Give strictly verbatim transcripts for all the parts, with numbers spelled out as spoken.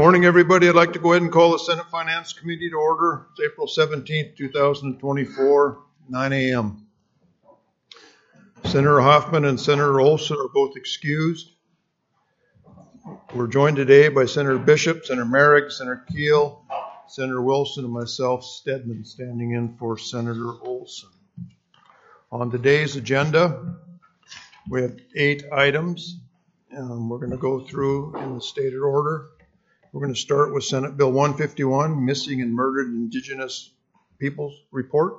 Morning, everybody. I'd like to go ahead and call the Senate Finance Committee to order. It's April seventeenth, two thousand twenty-four, nine a m Senator Hoffman and Senator Olson are both excused. We're joined today by Senator Bishop, Senator Merrick, Senator Keel, Senator Wilson, and myself, Stedman, standing in for Senator Olson. On today's agenda, we have eight items. Um, we're going to go through in the stated order. We're going to start with Senate Bill one fifty-one, Missing and Murdered Indigenous Peoples Report,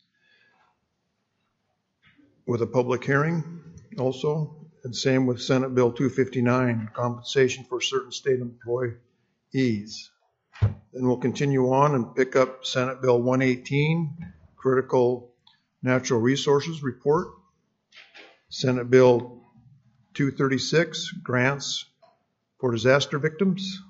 with a public hearing also, and same with Senate Bill two fifty-nine, Compensation for Certain State Employees. Then we'll continue on and pick up Senate Bill one eighteen, Critical Natural Resources Report, Senate Bill two thirty-six, Grants for Disaster Victims,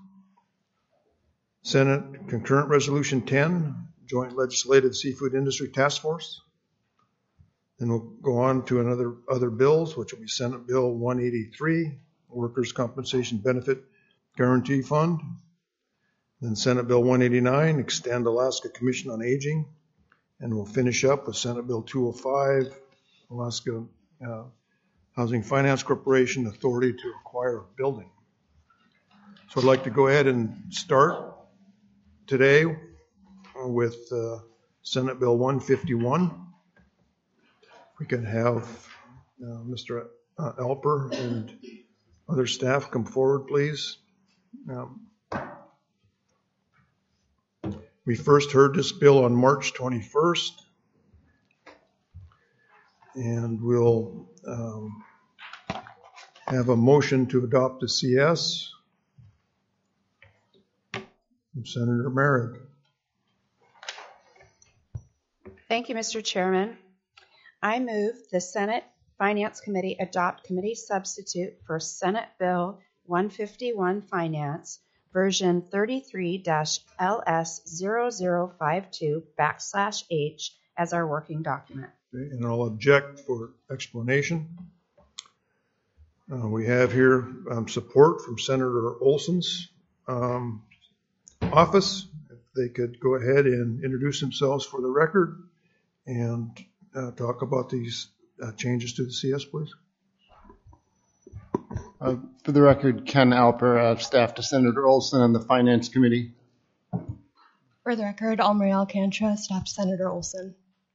Senate Concurrent Resolution ten, Joint Legislative Seafood Industry Task Force. Then we'll go on to another other bills, which will be Senate Bill one eighty-three, Workers' Compensation Benefit Guarantee Fund. Then Senate Bill one eighty-nine, Extend Alaska Commission on Aging. And we'll finish up with Senate Bill two oh five, Alaska uh, Housing Finance Corporation Authority to Acquire a Building. So I'd like to go ahead and start today with uh, Senate Bill one fifty-one. We can have uh, Mister Uh, Alper and other staff come forward, please. Um, we first heard this bill on March twenty-first, and we'll um, have a motion to adopt the C S. Senator Merrick. Thank you, Mister Chairman. I move the Senate Finance Committee adopt committee substitute for Senate Bill one fifty-one Finance, version thirty-three L S zero zero five two backslash H as our working document. Okay, and I'll object for explanation. Uh, we have here um, support from Senator Olson's um, office. If they could go ahead and introduce themselves for the record and uh, talk about these uh, changes to the C S, please. Uh, for the record, Ken Alper, uh, staff to Senator Olson and the Finance Committee. For the record, Almarie Alcantara, staff to Senator Olson.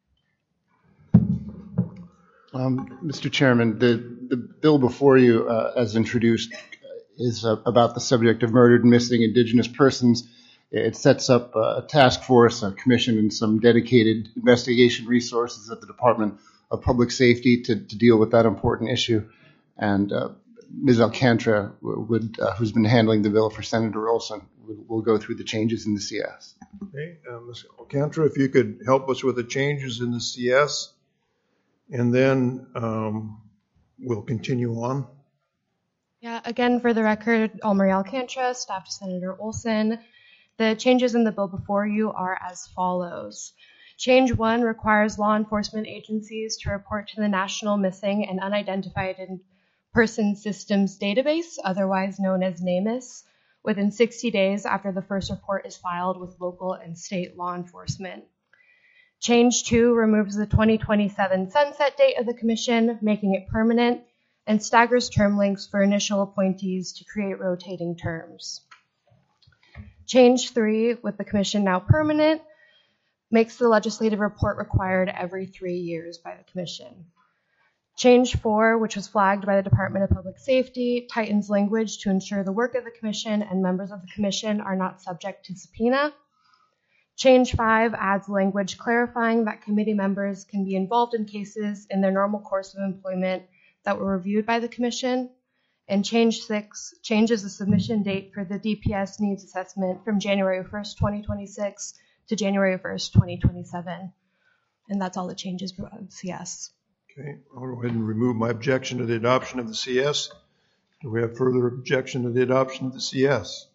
Um, Mister Chairman, the, the bill before you, uh, as introduced, is uh, about the subject of murdered and missing Indigenous persons. It sets up a task force, a commission, and some dedicated investigation resources at the Department of Public Safety to, to deal with that important issue. And uh, Miz Alcantara, would, uh, who's been handling the bill for Senator Olson, will, will go through the changes in the C S. Okay, uh, Miz Alcantara, if you could help us with the changes in the C S, and then um, we'll continue on. Yeah, again, for the record, Almarie Alcantara, staff to Senator Olson. The changes in the bill before you are as follows. Change one requires law enforcement agencies to report to the National Missing and Unidentified Person Systems Database, otherwise known as NamUs, within sixty days after the first report is filed with local and state law enforcement. Change two removes the twenty twenty-seven sunset date of the commission, making it permanent, and staggers term lengths for initial appointees to create rotating terms. Change three, with the commission now permanent, makes the legislative report required every three years by the commission. Change four, which was flagged by the Department of Public Safety, tightens language to ensure the work of the commission and members of the commission are not subject to subpoena. Change five adds language clarifying that committee members can be involved in cases in their normal course of employment that were reviewed by the commission. And change six changes the submission date for the D P S needs assessment from January first, twenty twenty-six to January first, twenty twenty-seven. And that's all the changes for the C S. Okay, I'll go ahead and remove my objection to the adoption of the C S. Do we have further objection to the adoption of the C S?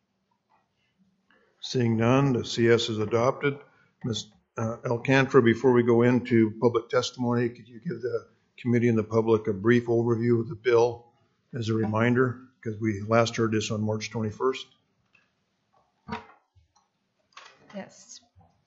Seeing none, the C S is adopted. Miz Uh, Alcantara, before we go into public testimony, could you give the committee and the public a brief overview of the bill as a reminder? Because we last heard this on March twenty-first. Yes.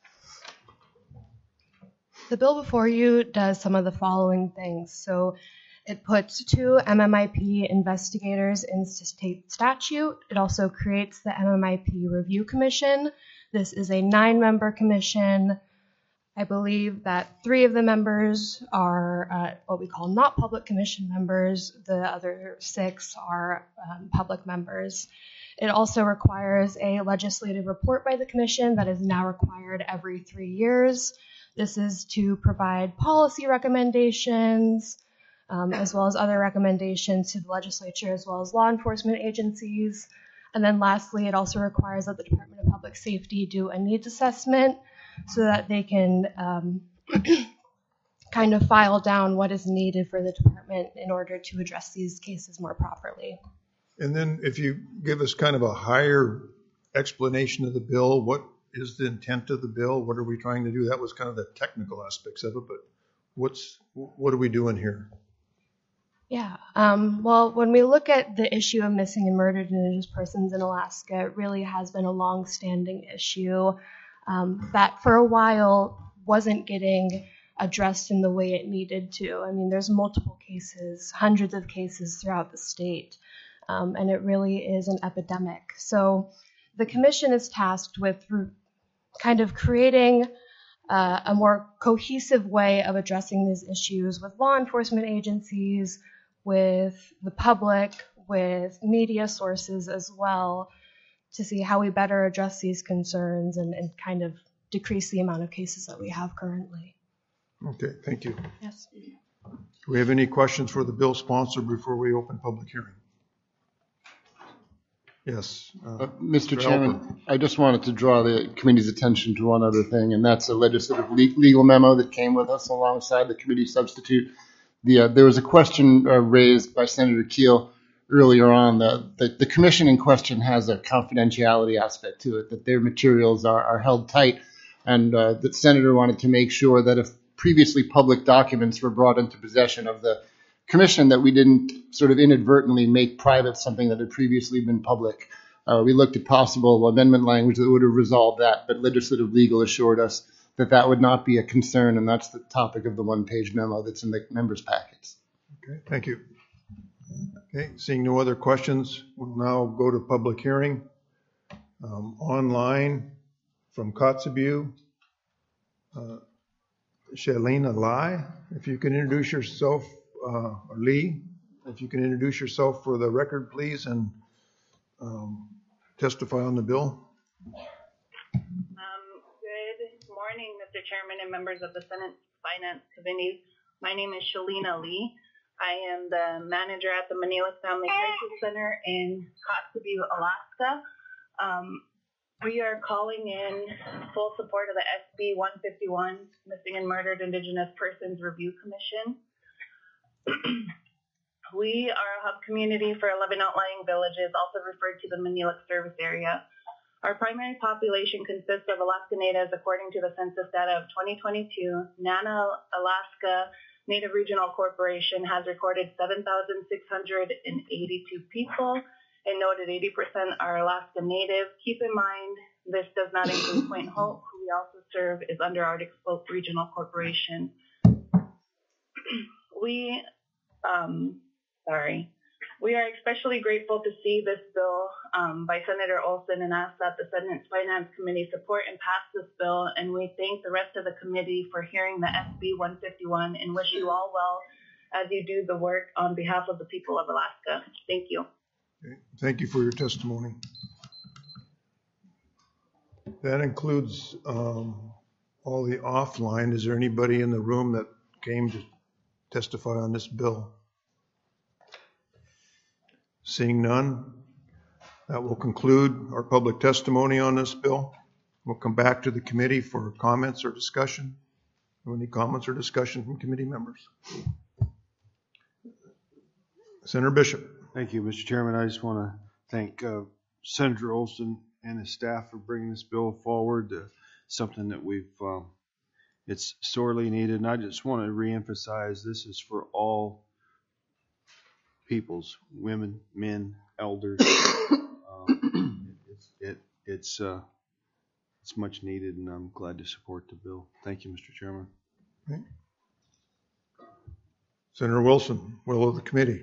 The bill before you does some of the following things. So it puts two M M I P investigators in state statute. It also creates the M M I P Review Commission. This is a nine-member commission. I believe that three of the members are uh, what we call not public commission members. The other six are um, public members. It also requires a legislative report by the commission that is now required every three years. This is to provide policy recommendations, um, as well as other recommendations to the legislature, as well as law enforcement agencies. And then lastly, it also requires that the Department of Public Safety do a needs assessment so that they can um, kind of file down what is needed for the department in order to address these cases more properly. And then if you give us kind of a higher explanation of the bill, what is the intent of the bill? What are we trying to do? That was kind of the technical aspects of it, but what's what are we doing here? Yeah, um, well, when we look at the issue of missing and murdered Indigenous persons in Alaska, it really has been a long-standing issue um, that for a while wasn't getting addressed in the way it needed to. I mean, there's multiple cases, hundreds of cases throughout the state, um, and it really is an epidemic. So the commission is tasked with kind of creating uh, a more cohesive way of addressing these issues with law enforcement agencies, with the public, with media sources as well, to see how we better address these concerns and, and kind of decrease the amount of cases that we have currently. Okay, thank you. Yes. Do we have any questions for the bill sponsor before we open public hearing? Yes. Uh, Uh, Mister Mister Chairman, Alpert. I just wanted to draw the committee's attention to one other thing, and that's a legislative le- legal memo that came with us alongside the committee substitute. The, uh, there was a question uh, raised by Senator Keel earlier on. The, the, the commission in question has a confidentiality aspect to it, that their materials are, are held tight, and uh, the senator wanted to make sure that if previously public documents were brought into possession of the commission, that we didn't sort of inadvertently make private something that had previously been public. Uh, we looked at possible amendment language that would have resolved that, but legislative legal assured us that that would not be a concern, and that's the topic of the one-page memo that's in the members' packets. Okay, thank you. Okay, seeing no other questions, we'll now go to public hearing. Um, online from Kotzebue, uh, Shalina Lai, if you can introduce yourself, uh, or Lee, if you can introduce yourself for the record, please, and um, testify on the bill. Um, good morning, Mister Chairman and members of the Senate Finance Committee. My name is Shalina Lee. I am the manager at the Manila Family Crisis Center in Kotzebue, Alaska. Um, we are calling in full support of the S B one fifty-one, Missing and Murdered Indigenous Persons Review Commission. We are a hub community for eleven outlying villages, also referred to the Manila service area. Our primary population consists of Alaska Natives according to the census data of twenty twenty-two. NANA Alaska Native Regional Corporation has recorded seven thousand six hundred eighty-two people and noted eighty percent are Alaska Native. Keep in mind, this does not include Point Hope, who we also serve is under Arctic Slope Regional Corporation. We, um, sorry. We are especially grateful to see this bill um, by Senator Olson and ask that the Senate Finance Committee support and pass this bill. And we thank the rest of the committee for hearing the S B one fifty-one and wish you all well as you do the work on behalf of the people of Alaska. Thank you. Okay. Thank you for your testimony. That includes um, all the offline. Is there anybody in the room that came to testify on this bill? Seeing none, that will conclude our public testimony on this bill. We'll come back to the committee for comments or discussion. Any comments or discussion from committee members? Senator Bishop. Thank you, Mister Chairman. I just want to thank uh, Senator Olson and his staff for bringing this bill forward. Uh, something that we've, um, it's sorely needed. And I just want to reemphasize this is for all peoples, women, men, elders. um, it's it, it's uh, it's much needed, and I'm glad to support the bill. Thank you, Mister Chairman. Okay. Senator Wilson, will of the committee.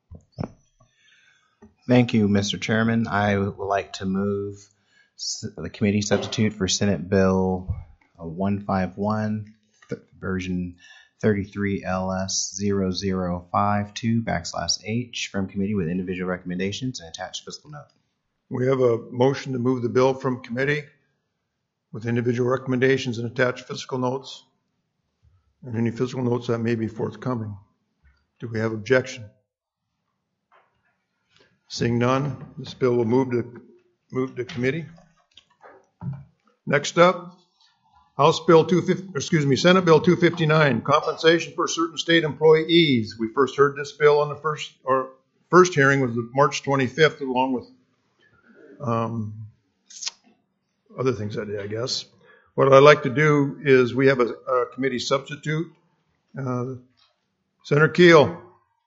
Thank you, Mister Chairman. I would like to move s- the committee substitute for Senate Bill uh, one fifty-one, th- version thirty-three L S zero zero five two backslash H from committee with individual recommendations and attached fiscal note. We have a motion to move the bill from committee with individual recommendations and attached fiscal notes, and any fiscal notes that may be forthcoming. Do we have objection? Seeing none, this bill will move to move to committee. Next up, House Bill two fifty, excuse me, Senate Bill two fifty-nine, compensation for certain state employees. We first heard this bill on the first or first hearing was March twenty-fifth, along with um, other things I did, I guess. What I'd like to do is we have a, a committee substitute. Uh, Senator Keel,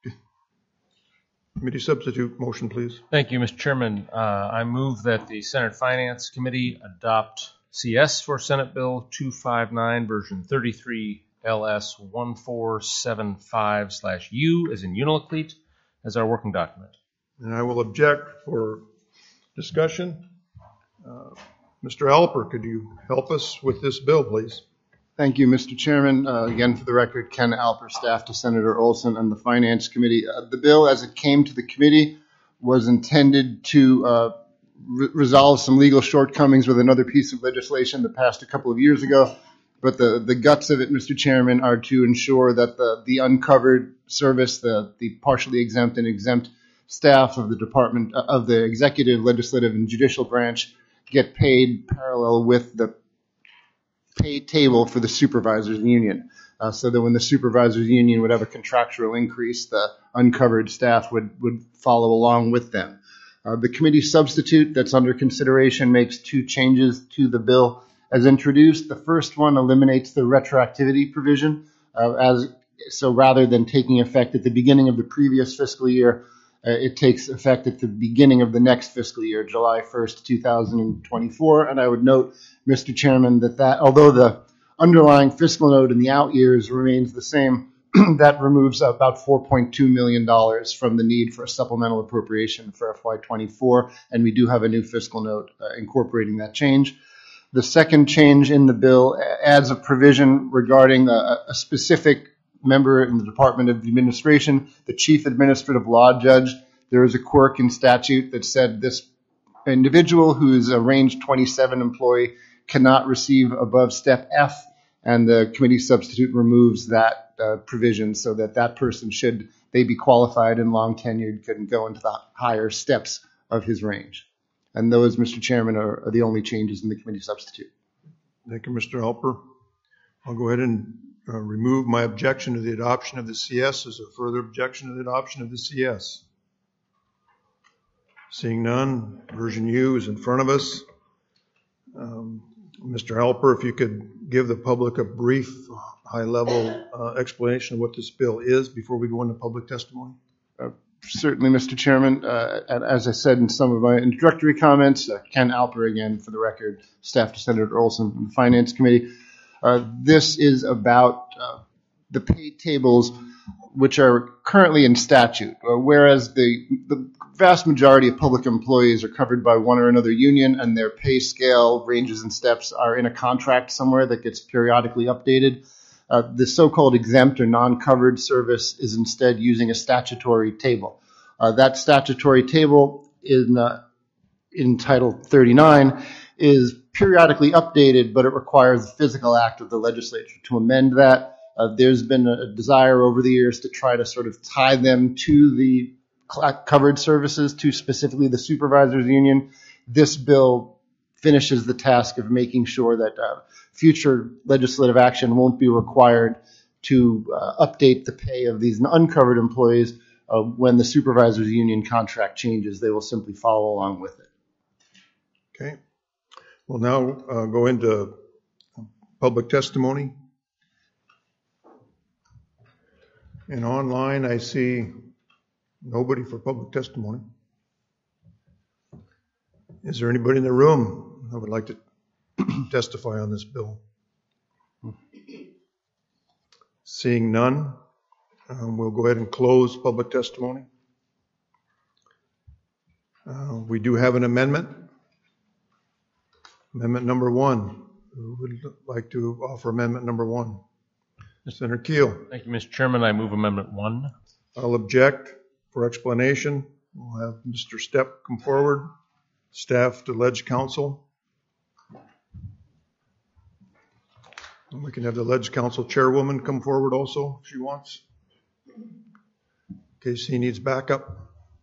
committee substitute motion, please. Thank you, Mister Chairman. Uh, I move that the Senate Finance Committee adopt C S for Senate Bill two fifty-nine, version thirty-three L S one four seven five slash U as in Uniloclete as our working document. And I will object for discussion. Uh, Mister Alper, could you help us with this bill, please? Thank you, Mister Chairman. Uh, again, for the record, Ken Alper, staff to Senator Olson and the Finance Committee. Uh, the bill, as it came to the committee, was intended to uh, re- resolve some legal shortcomings with another piece of legislation that passed a couple of years ago. But the, the guts of it, Mister Chairman, are to ensure that the, the uncovered service, the, the partially exempt and exempt staff of the Department of the Executive, Legislative, and Judicial Branch get paid parallel with the pay table for the supervisors union, uh, so that when the supervisors union would have a contractual increase, the uncovered staff would, would follow along with them. Uh, the committee substitute that's under consideration makes two changes to the bill as introduced. The first one eliminates the retroactivity provision, uh, as so rather than taking effect at the beginning of the previous fiscal year, uh, it takes effect at the beginning of the next fiscal year, July first, two thousand twenty-four. And I would note, Mister Chairman, that, that although the underlying fiscal note in the out years remains the same, that removes about four point two million dollars from the need for a supplemental appropriation for F Y twenty-four, and we do have a new fiscal note uh, incorporating that change. The second change in the bill adds a provision regarding a, a specific member in the Department of Administration, the Chief Administrative Law Judge. There is a quirk in statute that said this individual who is a range twenty-seven employee cannot receive above step F, and the committee substitute removes that uh, provision so that that person, should they be qualified and long tenured, can go into the higher steps of his range. And those, Mister Chairman, are, are the only changes in the committee substitute. Thank you, Mister Alper. I'll go ahead and uh, remove my objection to the adoption of the C S. Is there further objection to the adoption of the C S? Seeing none, version U is in front of us. Um, Mister Alper, if you could give the public a brief, high-level uh, explanation of what this bill is before we go into public testimony. Uh, certainly, Mister Chairman. Uh, and as I said in some of my introductory comments, uh, Ken Alper, again, for the record, staff to Senator Olson from the Finance Committee. Uh, this is about uh, the pay tables which are currently in statute, uh, whereas the, the vast majority of public employees are covered by one or another union, and their pay scale, ranges, and steps are in a contract somewhere that gets periodically updated. Uh, the so-called exempt or non-covered service is instead using a statutory table. Uh, that statutory table in, uh, in Title thirty-nine is periodically updated, but it requires the physical act of the legislature to amend that. Uh, there's been a desire over the years to try to sort of tie them to the covered services, to specifically the supervisors union. This bill finishes the task of making sure that uh, future legislative action won't be required to uh, update the pay of these uncovered employees uh, when the supervisors union contract changes. They will simply follow along with it. Okay. We'll now uh, go into public testimony. And online, I see nobody for public testimony. Is there anybody in the room that would like to testify on this bill? Seeing none, um, we'll go ahead and close public testimony. Uh, We do have an amendment. Amendment number one. Who would like to offer amendment number one? Senator Keel. Thank you, Mister Chairman. I move Amendment one. I'll object for explanation. We'll have Mister Stepp come forward, staff to ledge council. And we can have the ledge council chairwoman come forward also if she wants, in case he needs backup.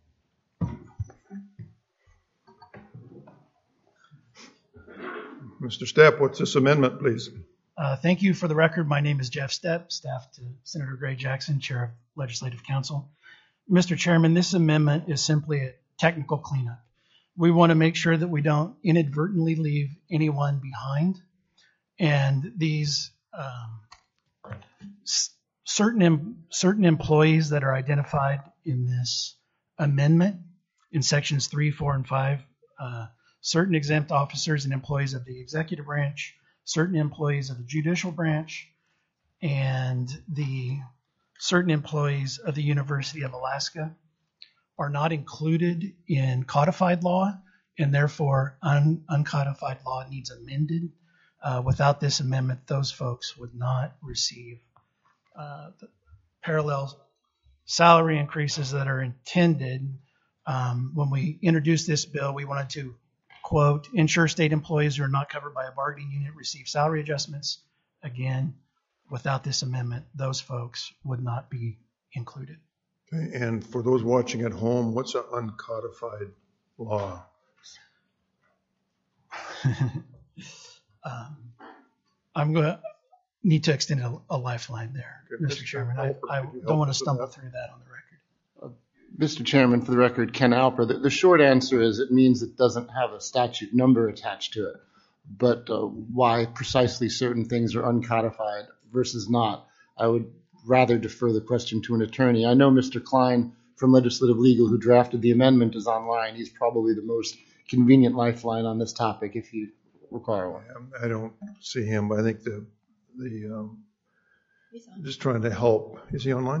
Mister Stepp, what's this amendment, please? Uh, Thank you. For the record, my name is Jeff Stepp, staff to Senator Gray Jackson, Chair of Legislative Council. Mister Chairman, this amendment is simply a technical cleanup. We want to make sure that we don't inadvertently leave anyone behind. And these um, s- certain em- certain employees that are identified in this amendment in sections three, four, and five, uh, certain exempt officers and employees of the executive branch, certain employees of the judicial branch, and the certain employees of the University of Alaska are not included in codified law, and therefore un- uncodified law needs amended. Uh, without this amendment, those folks would not receive uh, the parallel salary increases that are intended. Um, when we introduced this bill, we wanted to, quote, ensure state employees who are not covered by a bargaining unit receive salary adjustments. Again, without this amendment, those folks would not be included. Okay, and for those watching at home, what's an uncodified law? um, I'm going to need to extend a, a lifeline there, Okay, Mister Mister Chairman. I, I Alpert, could you don't help want to us with stumble that? through that on the record. Mister Chairman, for the record, Ken Alper, the, the short answer is it means it doesn't have a statute number attached to it. But uh, why precisely certain things are uncodified versus not, I would rather defer the question to an attorney. I know Mister Klein from Legislative Legal, who drafted the amendment, is online. He's probably the most convenient lifeline on this topic if you require one. Um, I don't see him, but I think the, the, um, just trying to help. Is he online?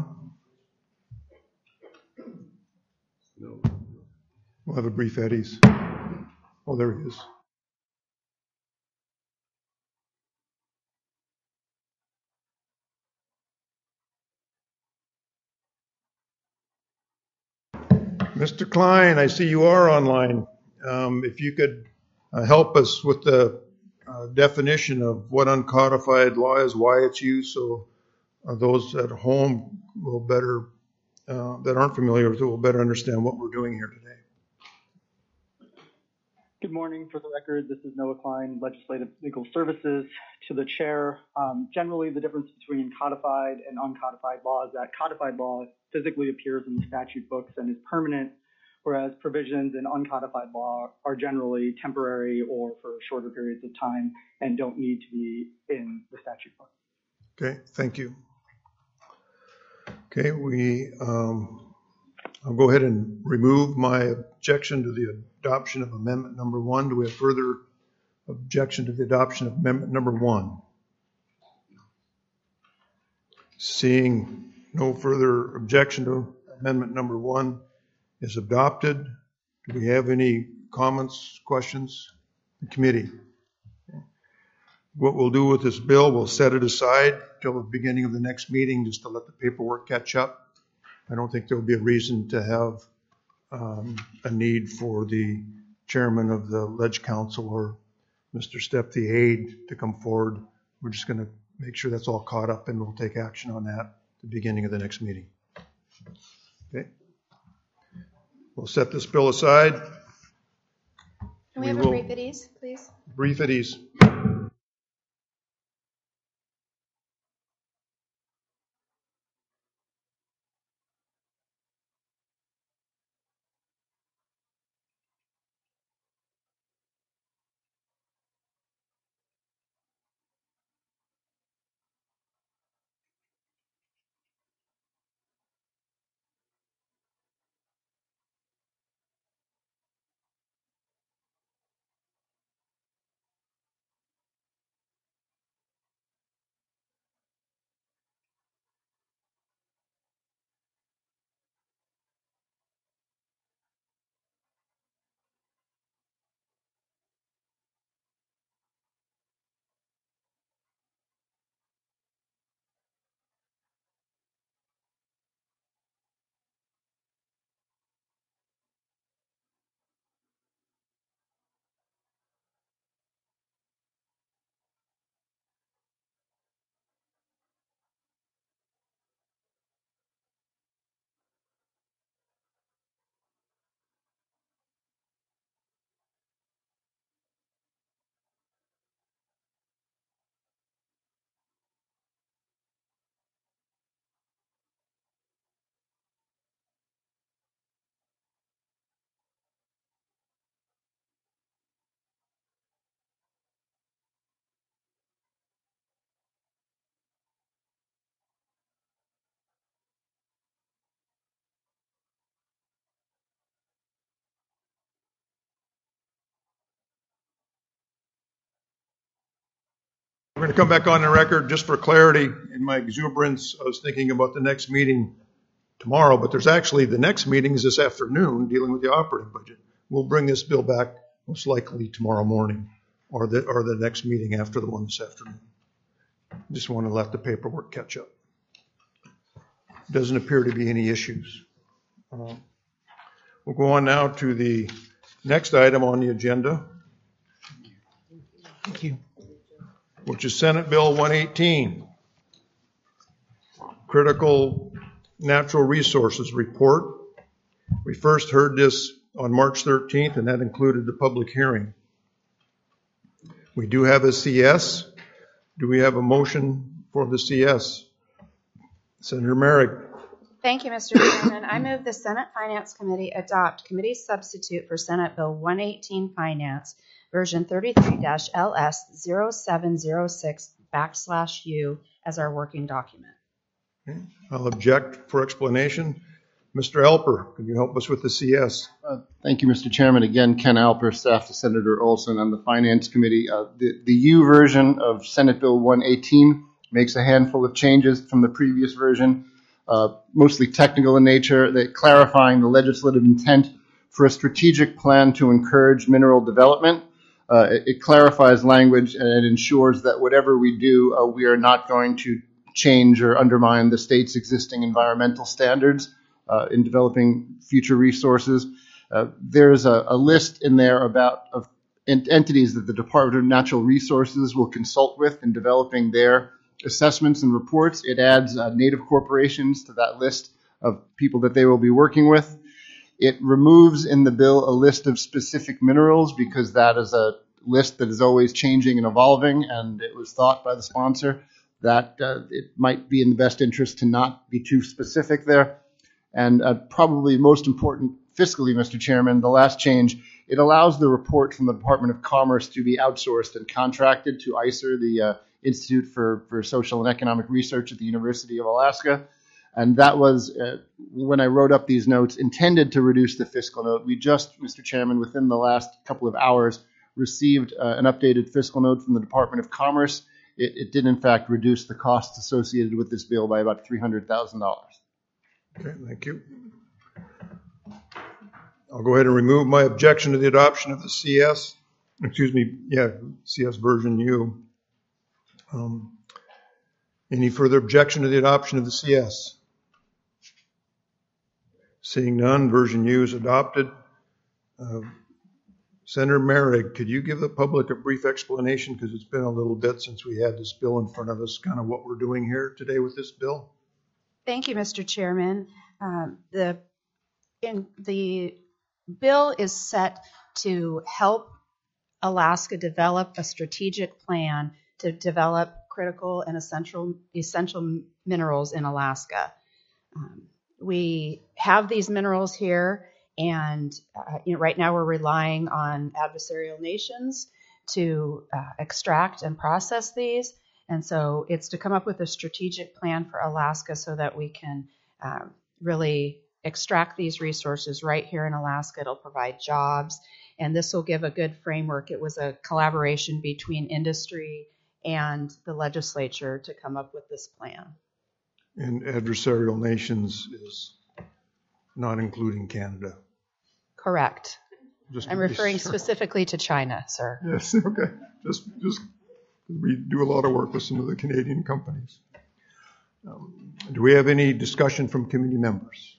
No. We'll have a brief Eddie's. Oh, there he is. Mister Klein, I see you are online. Um, if you could uh, help us with the uh, definition of what uncodified law is, why it's used, so uh, those at home will better, uh, that aren't familiar with it, will better understand what we're doing here today. Good morning. For the record, this is Noah Klein, Legislative Legal Services. To the chair, um, generally the difference between codified and uncodified law is that codified law physically appears in the statute books and is permanent, whereas provisions in uncodified law are generally temporary or for shorter periods of time and don't need to be in the statute book. Okay, thank you. Okay, we, um, I'll go ahead and remove my objection to the adoption of amendment number one. Do we have further objection to the adoption of amendment number one? Seeing no further objection to amendment number one is adopted. Do we have any comments, questions? The committee. What we'll do with this bill, we'll set it aside till the beginning of the next meeting just to let the paperwork catch up. I don't think there'll be a reason to have um, a need for the chairman of the Ledge Council or Mister Stepp, the aide, to come forward. We're just going to make sure that's all caught up and we'll take action on that at the beginning of the next meeting. Okay. We'll set this bill aside. Can we have We a will- brief at ease, please? Brief at ease. We're going to come back on the record just for clarity. In my exuberance, I was thinking about the next meeting tomorrow, but there's actually the next meeting is this afternoon dealing with the operating budget. We'll bring this bill back most likely tomorrow morning or the, or the next meeting after the one this afternoon. Just want to let the paperwork catch up. Doesn't appear to be any issues. Uh, we'll go on now to the next item on the agenda. Thank you. Which is Senate Bill one eighteen, Critical Natural Resources Report. We first heard this on March thirteenth, and that included the public hearing. We do have a C S. Do we have a motion for the C S? Senator Merrick. Thank you, Mister Chairman. I move the Senate Finance Committee adopt committee substitute for Senate Bill one eighteen Finance, version thirty-three L S zero seven zero six backslash U as our working document. Okay. I'll object for explanation. Mister Alper, can you help us with the C S? Uh, thank you, Mister Chairman. Again, Ken Alper, staff to Senator Olson on the Finance Committee. Uh, the, the U version of Senate Bill one eighteen makes a handful of changes from the previous version, uh, mostly technical in nature, that clarifying the legislative intent for a strategic plan to encourage mineral development. Uh, it, it clarifies language and it ensures that whatever we do, uh, we are not going to change or undermine the state's existing environmental standards uh, in developing future resources. Uh, there's a, a list in there about of ent- entities that the Department of Natural Resources will consult with in developing their assessments and reports. It adds uh, native corporations to that list of people that they will be working with. It removes in the bill a list of specific minerals because that is a list that is always changing and evolving, and it was thought by the sponsor that uh, it might be in the best interest to not be too specific there. And uh, probably most important fiscally, Mister Chairman, the last change, it allows the report from the Department of Commerce to be outsourced and contracted to I C E R, the uh, Institute for, for Social and Economic Research at the University of Alaska. And that was, uh, when I wrote up these notes, intended to reduce the fiscal note. We just, Mister Chairman, within the last couple of hours, received uh, an updated fiscal note from the Department of Commerce. It, it did, in fact, reduce the costs associated with this bill by about three hundred thousand dollars. Okay, thank you. I'll go ahead and remove my objection to the adoption of the C S. Excuse me, yeah, C S version U. Um, any further objection to the adoption of the C S? Seeing none, version U is adopted. Uh, Senator Merrick, could you give the public a brief explanation, because it's been a little bit since we had this bill in front of us, kind of what we're doing here today with this bill? Thank you, Mister Chairman. Um, the in the bill is set to help Alaska develop a strategic plan to develop critical and essential essential minerals in Alaska. Um, we have these minerals here, and uh, you know, right now we're relying on adversarial nations to uh, extract and process these. And so it's to come up with a strategic plan for Alaska so that we can um, really extract these resources right here in Alaska. It'll provide jobs, and this will give a good framework. It was a collaboration between industry and the legislature to come up with this plan. And adversarial nations is not including Canada. Correct. Just I'm referring sure. specifically to China, sir. Yes, okay. Just, just we do a lot of work with some of the Canadian companies. Um, do we have any discussion from committee members?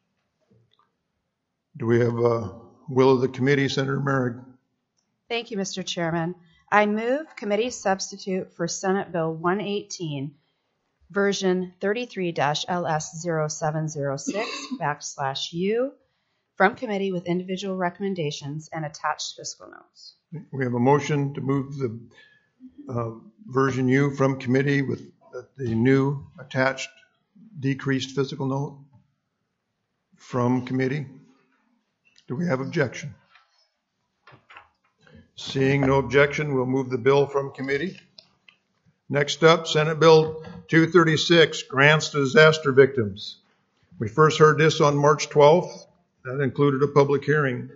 Do we have a will of the committee, Senator Merrick? Thank you, Mister Chairman. I move committee substitute for Senate Bill one eighteen, version thirty-three L S zero seven zero six backslash U, from committee with individual recommendations and attached fiscal notes. We have a motion to move the uh, version U from committee with the new attached decreased fiscal note from committee. Do we have objection? Seeing no objection, we'll move the bill from committee. Next up, Senate Bill two thirty-six, grants to disaster victims. We first heard this on March twelfth. That included a public hearing.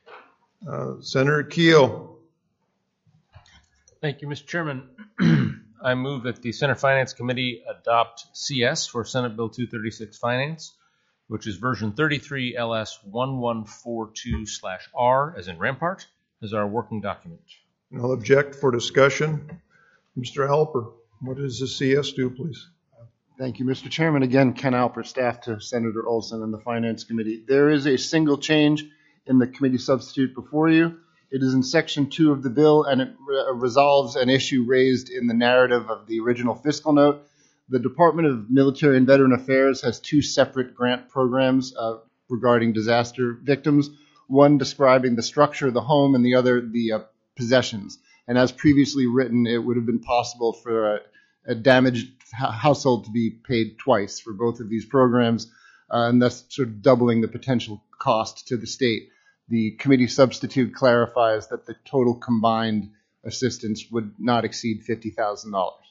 Uh, Senator Keel. Thank you, Mister Chairman. I move that the Senate Finance Committee adopt C S for Senate Bill two thirty-six Finance, which is version thirty-three L S eleven forty-two slash R, as in Rampart, as our working document. And I'll object for discussion. Mister Alper, what does the C S do, please? Thank you, Mister Chairman. Again, Ken Alper, staff to Senator Olson and the Finance Committee. There is a single change in the committee substitute before you. It is in section two of the bill, and it re- resolves an issue raised in the narrative of the original fiscal note. The Department of Military and Veteran Affairs has two separate grant programs uh, regarding disaster victims, one describing the structure of the home and the other the uh, possessions. And as previously written, it would have been possible for a, a damaged household to be paid twice for both of these programs, uh, and thus sort of doubling the potential cost to the state. The committee substitute clarifies that the total combined assistance would not exceed fifty thousand dollars.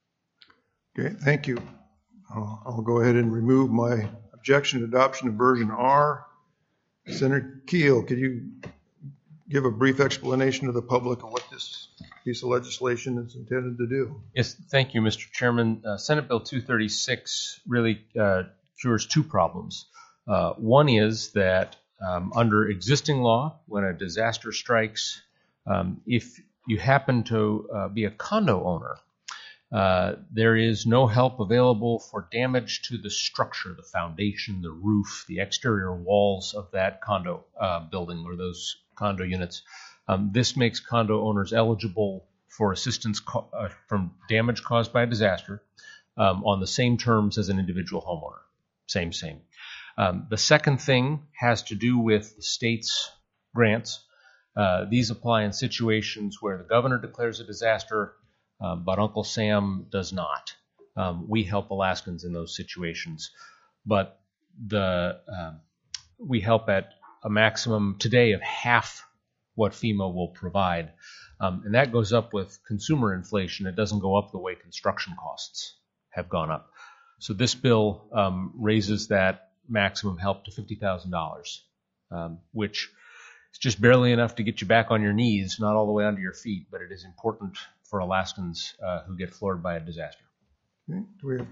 Okay, thank you. Uh, I'll go ahead and remove my objection to adoption of version R. Senator Keel, could you give a brief explanation to the public on what this piece of legislation is intended to do? Yes, thank you, Mister Chairman. Uh, Senate Bill two thirty-six really uh, cures two problems. Uh, one is that um, under existing law, when a disaster strikes, um, if you happen to uh, be a condo owner, uh, there is no help available for damage to the structure, the foundation, the roof, the exterior walls of that condo uh, building or those condo units. Um, this makes condo owners eligible for assistance co- uh, from damage caused by a disaster um, on the same terms as an individual homeowner. Same, same. Um, the second thing has to do with the state's grants. Uh, these apply in situations where the governor declares a disaster, uh, but Uncle Sam does not. Um, we help Alaskans in those situations, but the uh, we help at a maximum today of half what FEMA will provide. Um, and that goes up with consumer inflation. It doesn't go up the way construction costs have gone up. So this bill um, raises that maximum help to fifty thousand dollars, um, which is just barely enough to get you back on your knees, not all the way onto your feet, but it is important for Alaskans uh, who get floored by a disaster. Okay. Do we have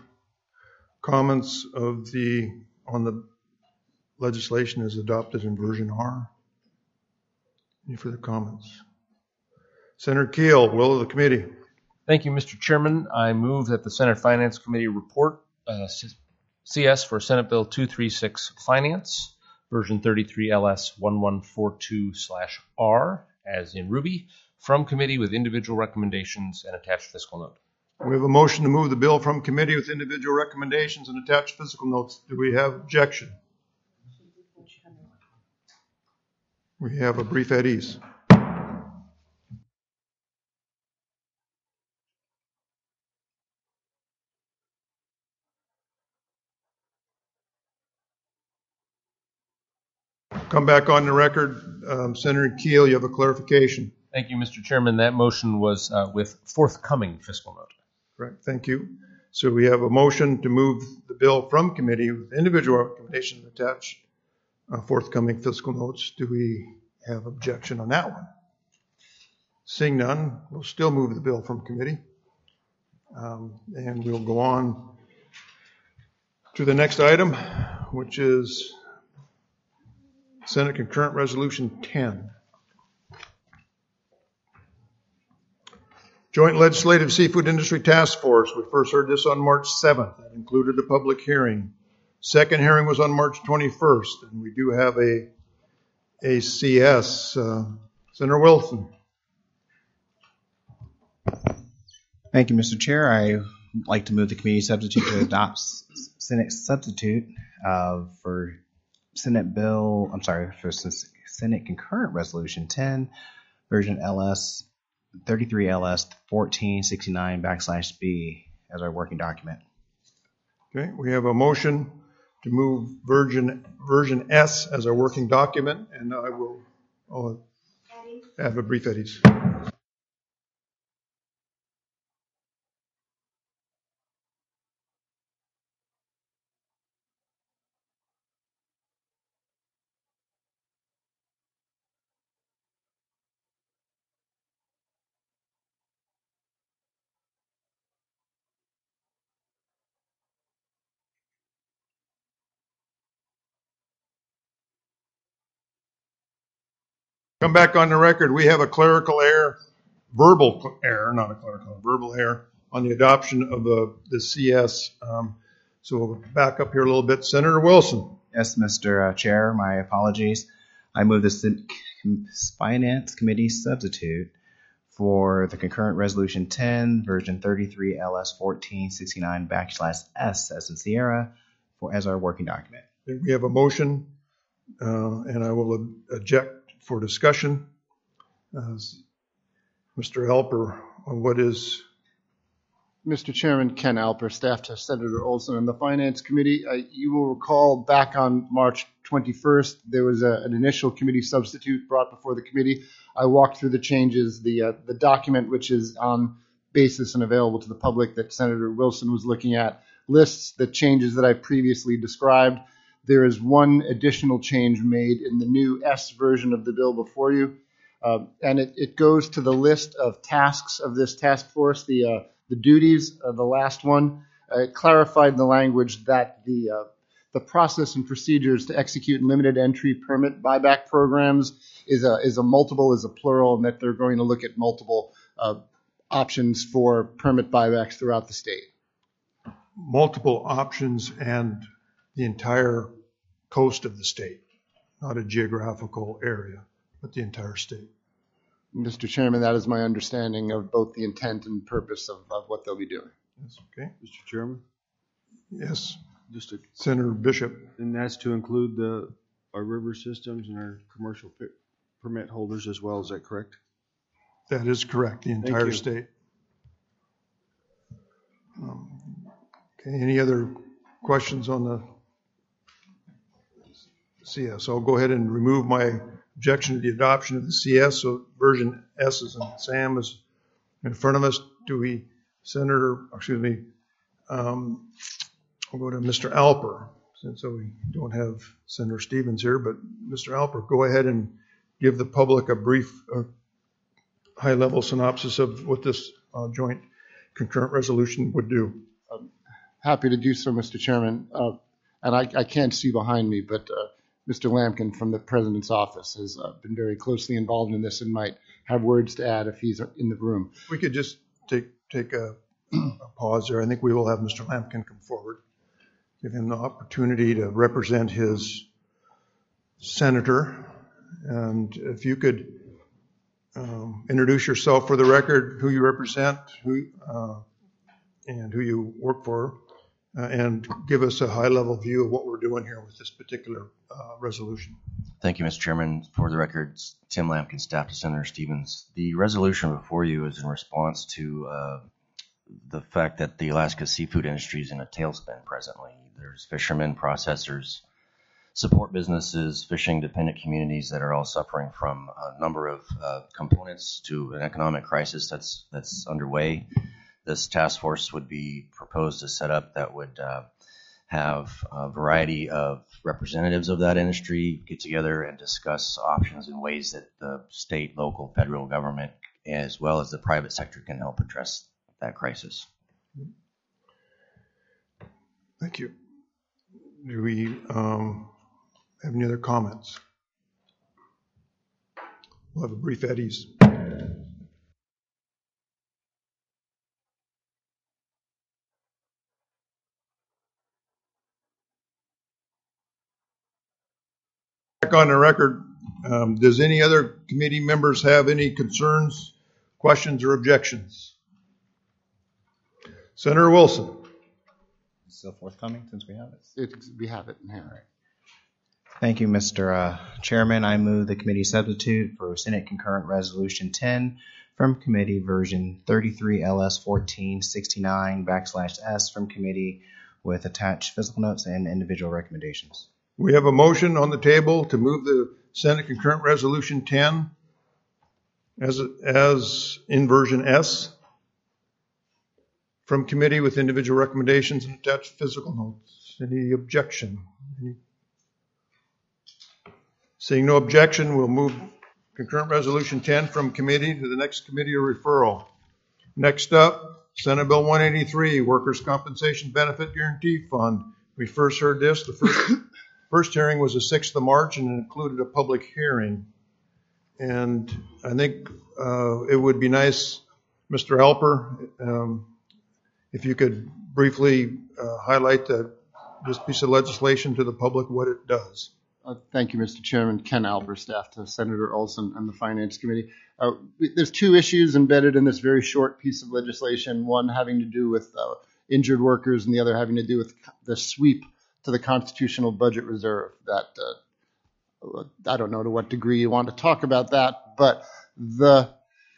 comments of the on the legislation as adopted in version R? Any further comments? Senator Keel, will of the committee. Thank you, Mister Chairman. I move that the Senate Finance Committee report uh, C S for Senate Bill two thirty-six Finance, version thirty-three L S eleven forty-two slash R, as in Ruby, from committee with individual recommendations and attached fiscal note. We have a motion to move the bill from committee with individual recommendations and attached fiscal notes. Do we have objection? We have a brief at ease. Come back on the record. Um, Senator Keel, you have a clarification. Thank you, Mister Chairman. That motion was uh, with forthcoming fiscal note. Correct. Thank you. So we have a motion to move the bill from committee with individual recommendations attached, uh, forthcoming fiscal notes. Do we have objection on that one? Seeing none, we'll still move the bill from committee. Um, and we'll go on to the next item, which is Senate Concurrent Resolution ten. Joint Legislative Seafood Industry Task Force. We first heard this on March seventh. That included the public hearing. Second hearing was on March twenty-first, and we do have a, a C S. Uh, Senator Wilson. Thank you, Mister Chair. I would like to move the committee substitute to adopt Senate substitute uh, for Senate Bill, I'm sorry, for Senate Concurrent Resolution ten, version L S thirty-three L S fourteen sixty-nine backslash B as our working document. Okay, we have a motion to move version version S as our working document, and I will I'll have a brief edits. come back on the record. We have a clerical error, verbal cl- error, not a clerical, verbal error on the adoption of the, the C S. Um, so we'll back up here a little bit. Senator Wilson. Yes, Mister Uh, Chair, my apologies. I move the Sen- Finance Committee substitute for the concurrent resolution ten, version thirty-three L S fourteen sixty-nine backslash S as in Sierra for as our working document. We have a motion, uh, and I will object for discussion. Uh, Mister Alper, what is? Mister Chairman, Ken Alper, staff to Senator Olson and the Finance Committee. Uh, you will recall back on March twenty-first, there was a, an initial committee substitute brought before the committee. I walked through the changes. The uh, the document, which is on basis and available to the public that Senator Wilson was looking at, lists the changes that I previously described. There is one additional change made in the new S version of the bill before you, uh, and it, it goes to the list of tasks of this task force, the uh, the duties of the last one. Uh, it clarified the language that the uh, the process and procedures to execute limited entry permit buyback programs is a is a multiple, is a plural, and that they're going to look at multiple uh, options for permit buybacks throughout the state. Multiple options and the entire coast of the state, not a geographical area, but the entire state. Mister Chairman, that is my understanding of both the intent and purpose of, of what they'll be doing. Yes, okay. Mister Chairman, Yes, just a, Senator Bishop. and that's to include the, our river systems and our commercial pi- permit holders as well, is that correct? That is correct, the entire you. state. Um, Okay, any other questions on the C S? I'll go ahead and remove my objection to the adoption of the C S. So version S is in Sam is in front of us. Do we, Senator, excuse me, um, I'll go to Mister Alper, since we don't have Senator Stevens here, but Mister Alper, go ahead and give the public a brief, uh, high-level synopsis of what this uh, joint concurrent resolution would do. Happy to do so, Mister Chairman. Uh, and I, I can't see behind me, but uh, Mister Lampkin from the President's office has uh, been very closely involved in this and might have words to add if he's in the room. We could just take take a, a pause there. I think we will have Mister Lampkin come forward, give him the opportunity to represent his senator. And if you could um, introduce yourself for the record, who you represent, who uh, and who you work for, uh, and give us a high-level view of what we're doing here with this particular uh, resolution. Thank you, Mister Chairman. For the record, Tim Lampkin, staff to Senator Stevens. The resolution before you is in response to uh, the fact that the Alaska seafood industry is in a tailspin presently. There's fishermen, processors, support businesses, fishing dependent communities that are all suffering from a number of uh, components to an economic crisis that's that's underway. This task force would be proposed to set up that would uh, have a variety of representatives of that industry get together and discuss options and ways that the state, local, federal government, as well as the private sector can help address that crisis. Thank you. Do we um, have any other comments? We'll have a brief Eddie's. Back on the record, um, does any other committee members have any concerns, questions, or objections? Senator Wilson. Still forthcoming since we have it. It's, we have it in hand. Thank you, Mister Uh, Chairman. I move the committee substitute for Senate Concurrent Resolution ten from committee version thirty-three L S fourteen sixty-nine backslash S from committee with attached physical notes and individual recommendations. We have a motion on the table to move the Senate Concurrent Resolution ten as, as in version S from committee with individual recommendations and attached physical notes. Any objection? Any? Seeing no objection, we'll move Concurrent Resolution ten from committee to the next committee or referral. Next up, Senate Bill one eighty-three, Workers' Compensation Benefit Guarantee Fund. We first heard this. The first, first hearing was the sixth of March and it included a public hearing. And I think uh, it would be nice, Mister Alper, um, if you could briefly uh, highlight the, this piece of legislation to the public, what it does. Uh, Thank you, Mister Chairman. Ken Alper, staff to Senator Olson and the Finance Committee. Uh, we- There's two issues embedded in this very short piece of legislation, one having to do with uh, injured workers and the other having to do with the sweep to the Constitutional Budget Reserve. That uh, I don't know to what degree you want to talk about that, but the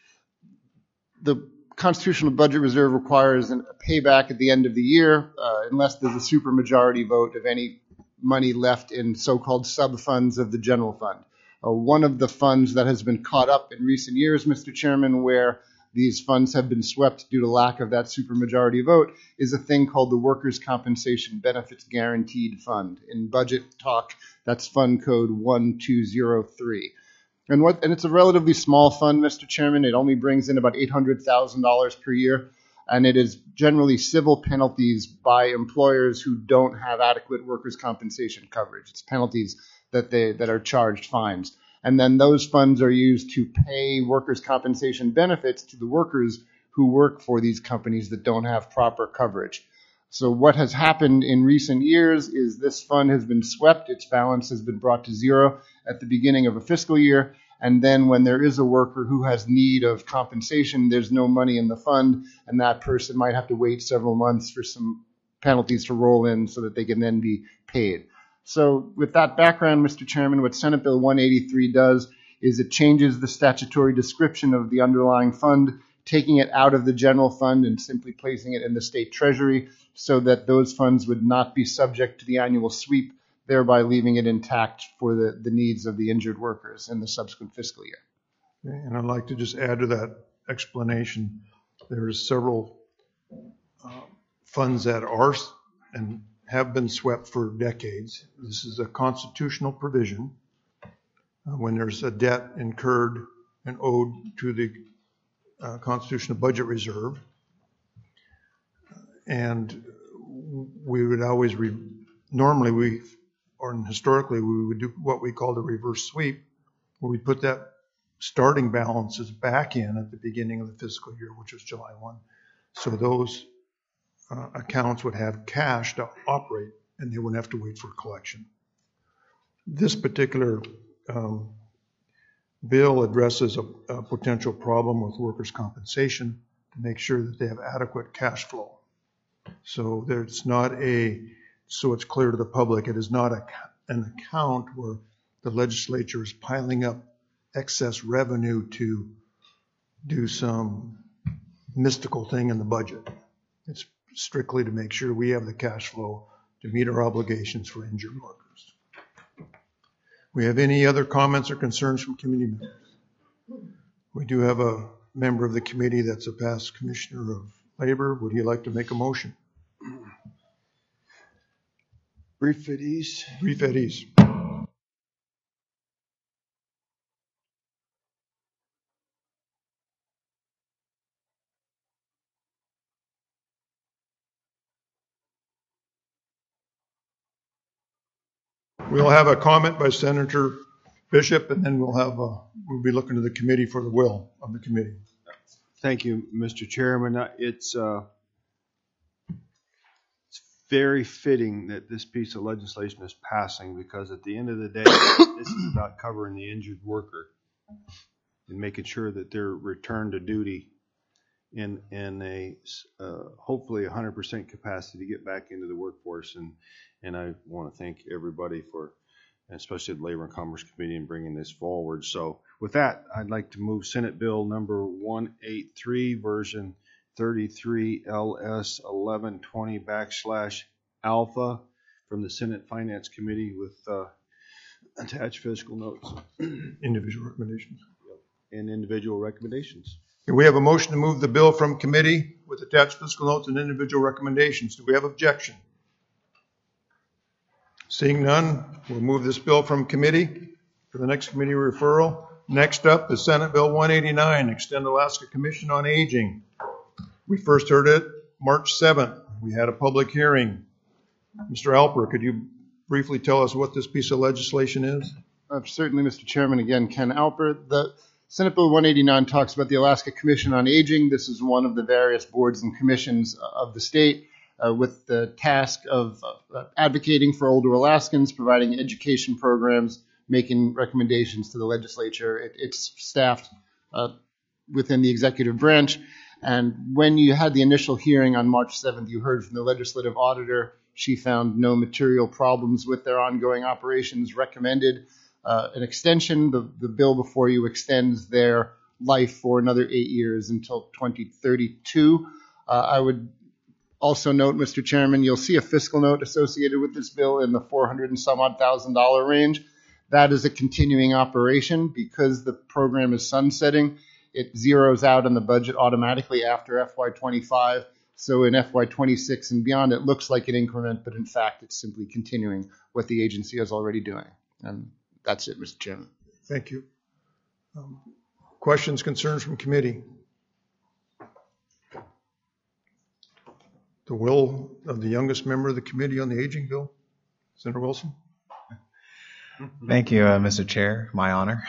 the Constitutional Budget Reserve requires a payback at the end of the year uh, unless there's a supermajority vote of any money left in so-called sub-funds of the general fund. Uh, one of the funds that has been caught up in recent years, Mister Chairman, where these funds have been swept due to lack of that supermajority vote, is a thing called the Workers' Compensation Benefits Guaranteed Fund. In budget talk, that's fund code one two zero three. And what? And it's a relatively small fund, Mister Chairman. It only brings in about eight hundred thousand dollars per year. And it is generally civil penalties by employers who don't have adequate workers' compensation coverage. It's penalties that they that are charged fines. And then those funds are used to pay workers' compensation benefits to the workers who work for these companies that don't have proper coverage. So what has happened in recent years is this fund has been swept. Its balance has been brought to zero at the beginning of a fiscal year. And then when there is a worker who has need of compensation, there's no money in the fund, and that person might have to wait several months for some penalties to roll in so that they can then be paid. So with that background, Mister Chairman, what Senate Bill one eighty-three does is it changes the statutory description of the underlying fund, taking it out of the general fund and simply placing it in the state treasury so that those funds would not be subject to the annual sweep, thereby leaving it intact for the, the needs of the injured workers in the subsequent fiscal year. Okay, and I'd like to just add to that explanation, there's several uh, funds that are s- and have been swept for decades. This is a constitutional provision. Uh, when there's a debt incurred and owed to the uh, Constitutional Budget Reserve, and we would always, re- normally we, or historically, we would do what we call the reverse sweep, where we put that starting balances back in at the beginning of the fiscal year, which was July first. So those uh, accounts would have cash to operate, and they wouldn't have to wait for collection. This particular um, bill addresses a, a potential problem with workers' compensation to make sure that they have adequate cash flow. So there's not a, so it's clear to the public, it is not a, an account where the legislature is piling up excess revenue to do some mystical thing in the budget. It's strictly to make sure we have the cash flow to meet our obligations for injured workers. We have any other comments or concerns from committee members? We do have a member of the committee that's a past commissioner of labor. Would he like to make a motion? Brief at ease. Brief at ease. We'll have a comment by Senator Bishop, and then we'll have a, we'll be looking to the committee for the will of the committee. Thank you, Mister Chairman. Uh, It's, uh, it's very fitting that this piece of legislation is passing, because at the end of the day, this is about covering the injured worker and making sure that they're returned to duty in in a uh, hopefully one hundred percent capacity to get back into the workforce. And and I want to thank everybody for, especially the Labor and Commerce Committee, in bringing this forward. So with that, I'd like to move Senate Bill number one eighty-three, version thirty-three L S eleven twenty backslash alpha from the Senate Finance Committee with uh, attached fiscal notes. Individual recommendations. And individual recommendations. We have a motion to move the bill from committee with attached fiscal notes and individual recommendations. Do we have objection? Seeing none, we'll move this bill from committee for the next committee referral. Next up is Senate Bill one eighty-nine, Extend Alaska Commission on Aging. We first heard it March seventh. We had a public hearing. Mister Alper, could you briefly tell us what this piece of legislation is? Uh, Certainly, Mister Chairman. Again, Ken Alpert. The Senate Bill one eighty-nine talks about the Alaska Commission on Aging. This is one of the various boards and commissions of the state uh, with the task of uh, advocating for older Alaskans, providing education programs, making recommendations to the legislature. It, it's staffed uh, within the executive branch. And when you had the initial hearing on March seventh, you heard from the legislative auditor. She found no material problems with their ongoing operations, recommended uh, an extension. The, the bill before you extends their life for another eight years until twenty thirty-two. Uh, I would also note, Mister Chairman, you'll see a fiscal note associated with this bill in the four hundred and some odd thousand dollar range. That is a continuing operation because the program is sunsetting. It zeroes out in the budget automatically after F Y twenty-five. So in F Y twenty-six and beyond, it looks like an increment, but in fact, it's simply continuing what the agency is already doing. And that's it, Mister Chairman. Thank you. Um, questions, concerns from committee? The will of the youngest member of the Committee on the Aging Bill, Senator Wilson. Thank you, uh, Mister Chair. My honor.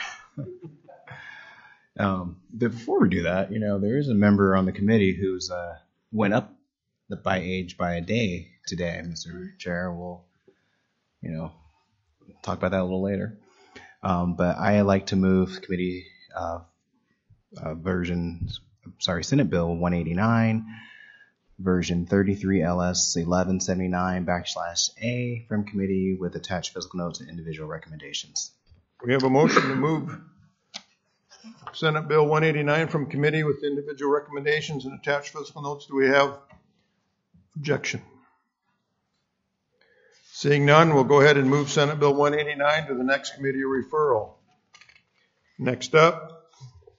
um, but before we do that, you know, there is a member on the committee who's uh, went up the, by age by a day today, Mister Chair. We'll, you know, talk about that a little later. Um, but I like to move committee uh, uh, version, sorry, Senate Bill one eighty-nine, version thirty-three L S eleven seventy-nine backslash A from committee with attached fiscal notes and individual recommendations. We have a motion to move Senate Bill one eighty-nine from committee with individual recommendations and attached fiscal notes. Do we have objection? Seeing none, we'll go ahead and move Senate Bill one eighty-nine to the next committee referral. Next up,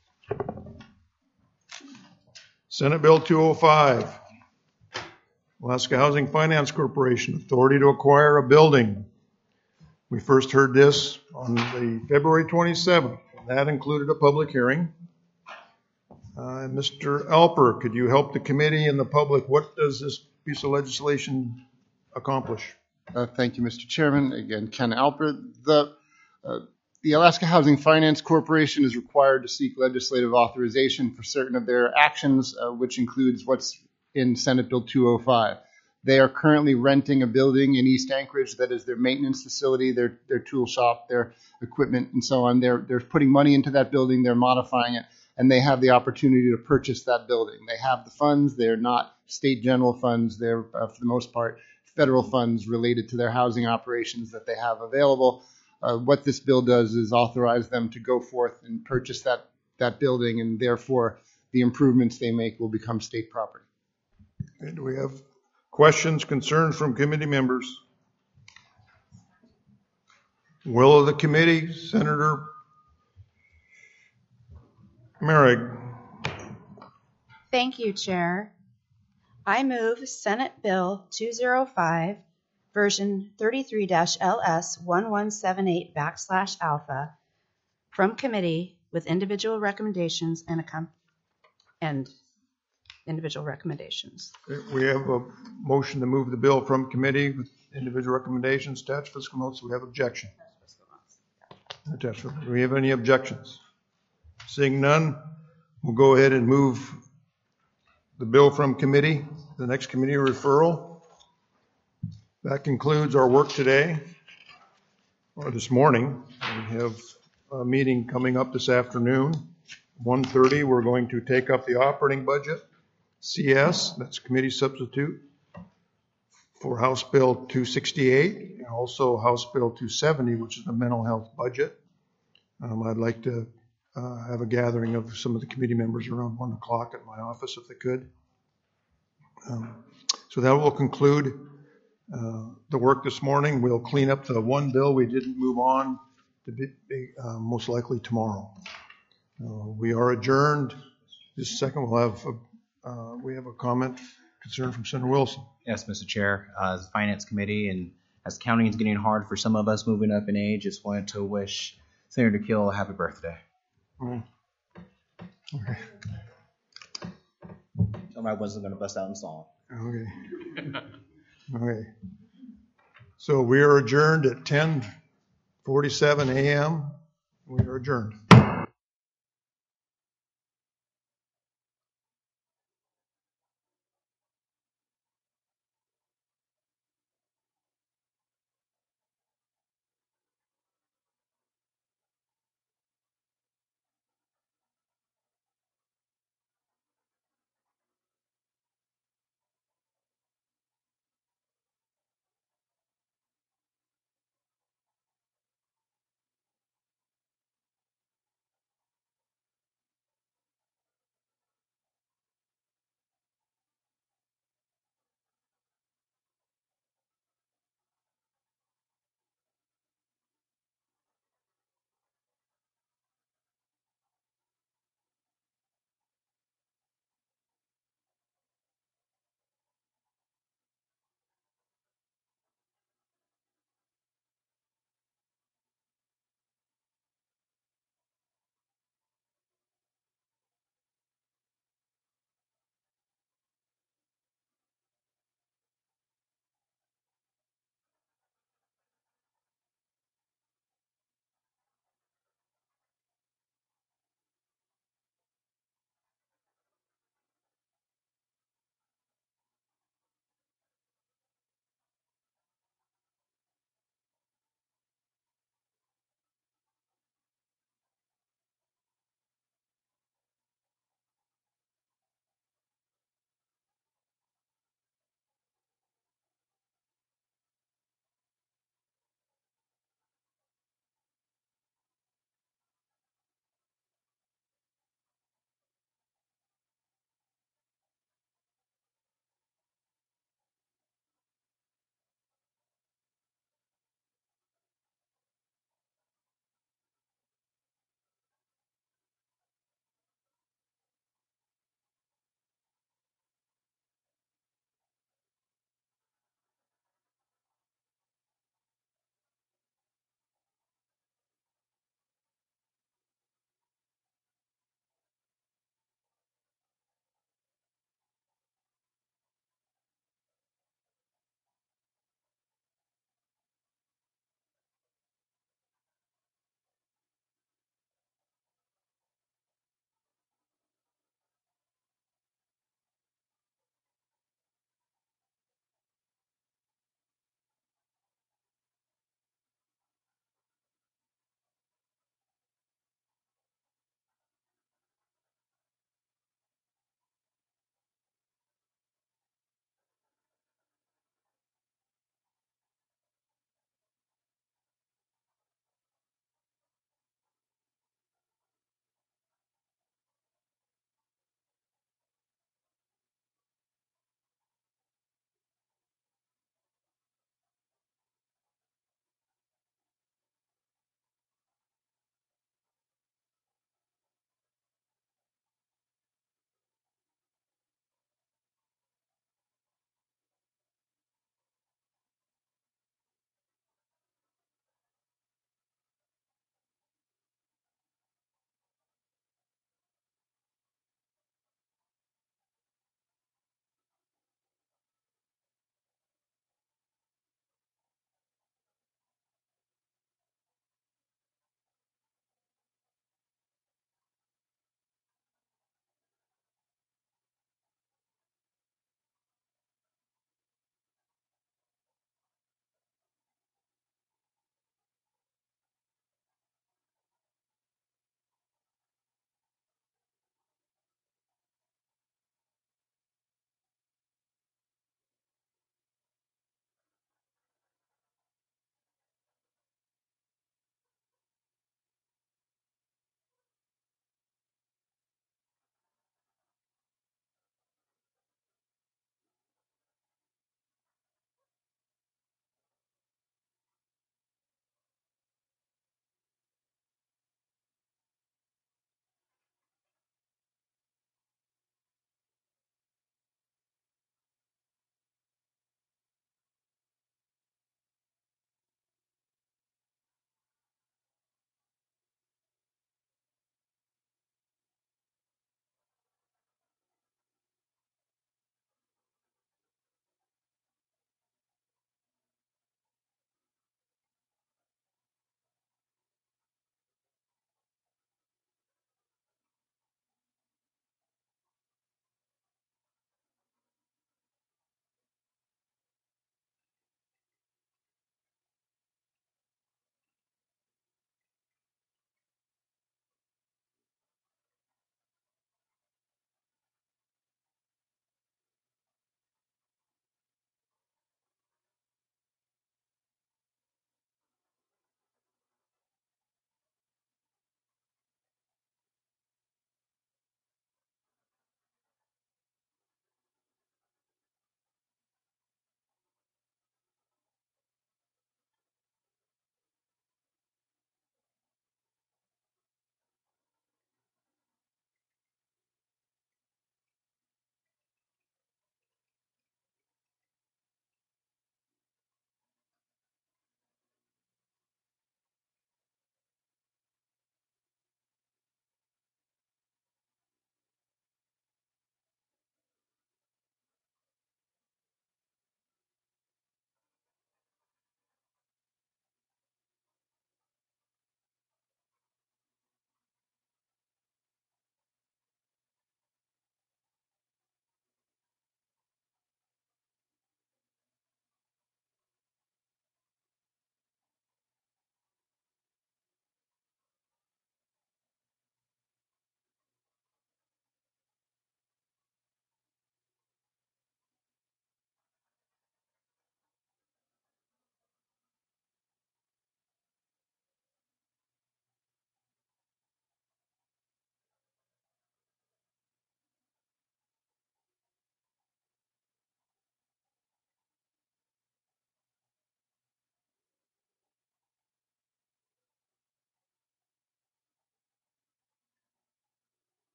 Senate Bill two oh five. Alaska Housing Finance Corporation, authority to acquire a building. We first heard this on the February twenty-seventh. That included a public hearing. Uh, Mister Alper, could you help the committee and the public? What does this piece of legislation accomplish? Uh, thank you, Mister Chairman. Again, Ken Alper. The, uh, the Alaska Housing Finance Corporation is required to seek legislative authorization for certain of their actions, uh, which includes what's in Senate Bill two oh five. They are currently renting a building in East Anchorage that is their maintenance facility, their their tool shop, their equipment, and so on. They're they're putting money into that building, they're modifying it, and they have the opportunity to purchase that building. They have the funds. They're not state general funds. They're, uh, for the most part, federal funds related to their housing operations that they have available. Uh, what this bill does is authorize them to go forth and purchase that that building, and therefore the improvements they make will become state property. Okay, do we have questions, concerns from committee members? Will of the committee, Senator Merrick. Thank you, Chair. I move Senate Bill two oh five, version thirty-three L S eleven seventy-eight backslash alpha from committee with individual recommendations and accom- and individual recommendations. We have a motion to move the bill from committee with individual recommendations, attached fiscal notes. Do we have objection? Attached. Do we have any objections? Seeing none, we'll go ahead and move the bill from committee, the next committee referral. That concludes our work today, or this morning. We have a meeting coming up this afternoon, one thirty. We're going to take up the operating budget. C S, that's committee substitute for House Bill two sixty-eight, and also House Bill two seventy, which is the mental health budget. Um, I'd like to uh, have a gathering of some of the committee members around one o'clock at my office if they could. Um, so that will conclude uh, the work this morning. We'll clean up the one bill we didn't move on to be, be uh, most likely tomorrow. Uh, we are adjourned. This second we'll have a Uh, we have a comment, concern from Senator Wilson. Yes, Mister Chair. Uh, as a Finance Committee, and as counting is getting hard for some of us moving up in age, just wanted to wish Senator Kill a happy birthday. Mm. Okay. Tell me I wasn't going to bust out in song. Okay. Okay. So we are adjourned at ten forty-seven a m We are adjourned.